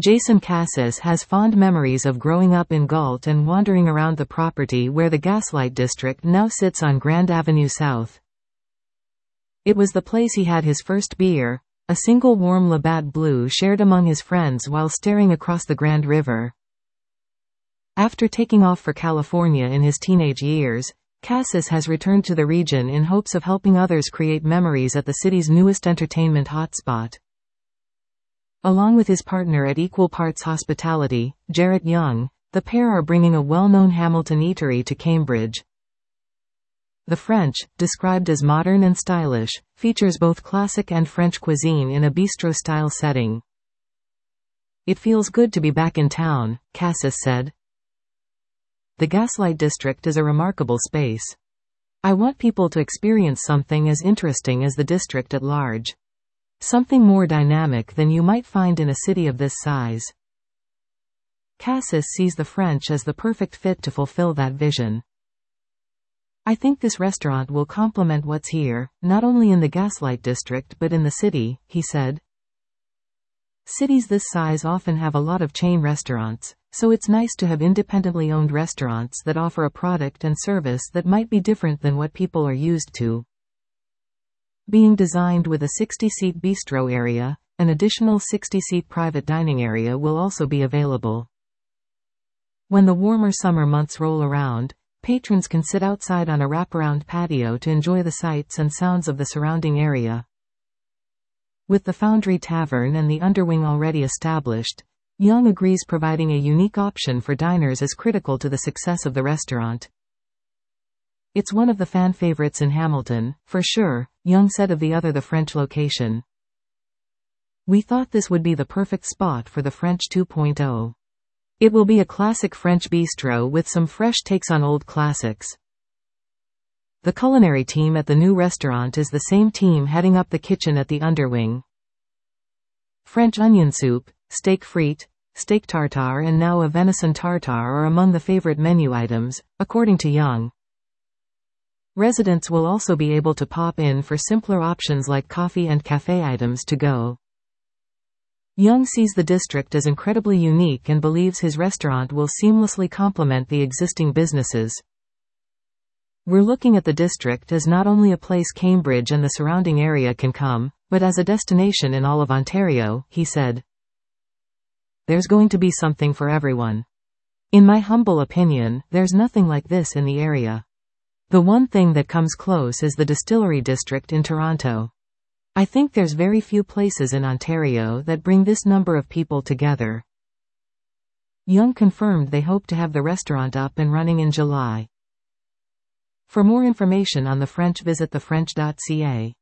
Jason Cassis has fond memories of growing up in Galt and wandering around the property where the Gaslight District now sits on Grand Avenue South. It was the place he had his first beer, a single warm Labatt Blue shared among his friends while staring across the Grand River. After taking off for California in his teenage years, Cassis has returned to the region in hopes of helping others create memories at the city's newest entertainment hotspot. Along with his partner at equal parts hospitality, Jarrett Young, the pair are bringing a well-known Hamilton eatery to Cambridge. The French, described as modern and stylish, features both classic and French cuisine in a bistro-style setting. "It feels good to be back in town," Cassis said. "The Gaslight District is a remarkable space. I want people to experience something as interesting as the district at large. Something more dynamic than you might find in a city of this size." Cassis sees the French as the perfect fit to fulfill that vision. "I think this restaurant will complement what's here, not only in the Gaslight District but in the city," he said. Cities this size often have a lot of chain restaurants, so it's nice to have independently owned restaurants that offer a product and service that might be different than what people are used to. Being designed with a 60-seat bistro area, an additional 60-seat private dining area will also be available. When the warmer summer months roll around, patrons can sit outside on a wraparound patio to enjoy the sights and sounds of the surrounding area. With the Foundry Tavern and the Underwing already established, Young agrees providing a unique option for diners is critical to the success of the restaurant. "It's one of the fan favorites in Hamilton, for sure," Young said of the French location. "We thought this would be the perfect spot for the French 2.0. It will be a classic French bistro with some fresh takes on old classics." The culinary team at the new restaurant is the same team heading up the kitchen at the Underwing. French onion soup, steak frite, steak tartare and now a venison tartare are among the favorite menu items, according to Young. Residents will also be able to pop in for simpler options like coffee and café items to go. Young sees the district as incredibly unique and believes his restaurant will seamlessly complement the existing businesses. "We're looking at the district as not only a place Cambridge and the surrounding area can come, but as a destination in all of Ontario," he said. "There's going to be something for everyone. In my humble opinion, there's nothing like this in the area. The one thing that comes close is the Distillery District in Toronto. I think there's very few places in Ontario that bring this number of people together." Young confirmed they hope to have the restaurant up and running in July. For more information on the French, visit thefrench.ca.